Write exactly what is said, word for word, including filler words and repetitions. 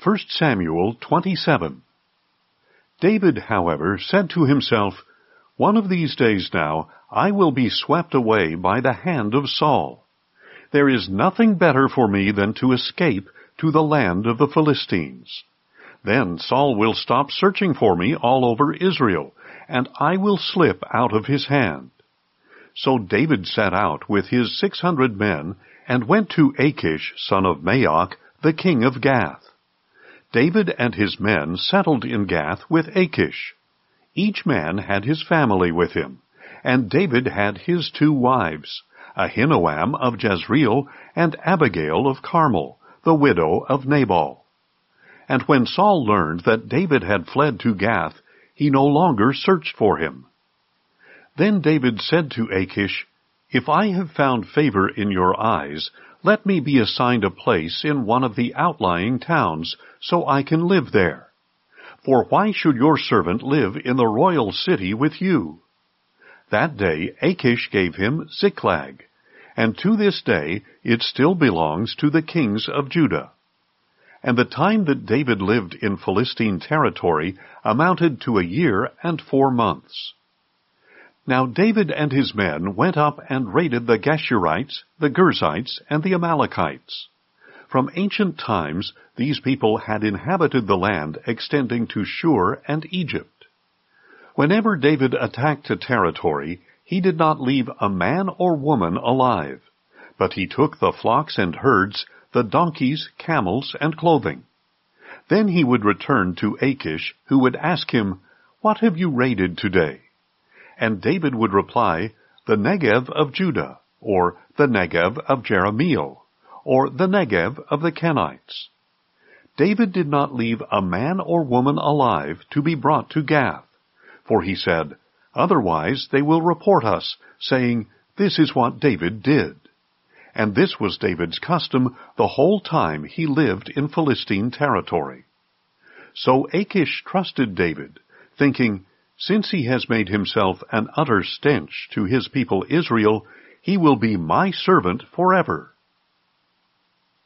First Samuel twenty-seven. David, however, said to himself, "One of these days now I will be swept away by the hand of Saul. There is nothing better for me than to escape to the land of the Philistines. Then Saul will stop searching for me all over Israel, and I will slip out of his hand." So David set out with his six hundred men and went to Achish, son of Maoch, the king of Gath. David and his men settled in Gath with Achish. Each man had his family with him, and David had his two wives, Ahinoam of Jezreel and Abigail of Carmel, the widow of Nabal. And when Saul learned that David had fled to Gath, he no longer searched for him. Then David said to Achish, "If I have found favor in your eyes, let me be assigned a place in one of the outlying towns, so I can live there. For why should your servant live in the royal city with you?" That day Achish gave him Ziklag, and to this day it still belongs to the kings of Judah. And the time that David lived in Philistine territory amounted to a year and four months. Now David and his men went up and raided the Geshurites, the Girzites, and the Amalekites. From ancient times these people had inhabited the land extending to Shur and Egypt. Whenever David attacked a territory, he did not leave a man or woman alive, but he took the flocks and herds, the donkeys, camels, and clothing. Then he would return to Achish, who would ask him, "What have you raided today?" And David would reply, "The Negev of Judah," or "the Negev of Jerahmeel," or "the Negev of the Kenites." David did not leave a man or woman alive to be brought to Gath, for he said, "Otherwise they will report us, saying, 'This is what David did.'" And this was David's custom the whole time he lived in Philistine territory. So Achish trusted David, thinking, "Since he has made himself an utter stench to his people Israel, he will be my servant forever."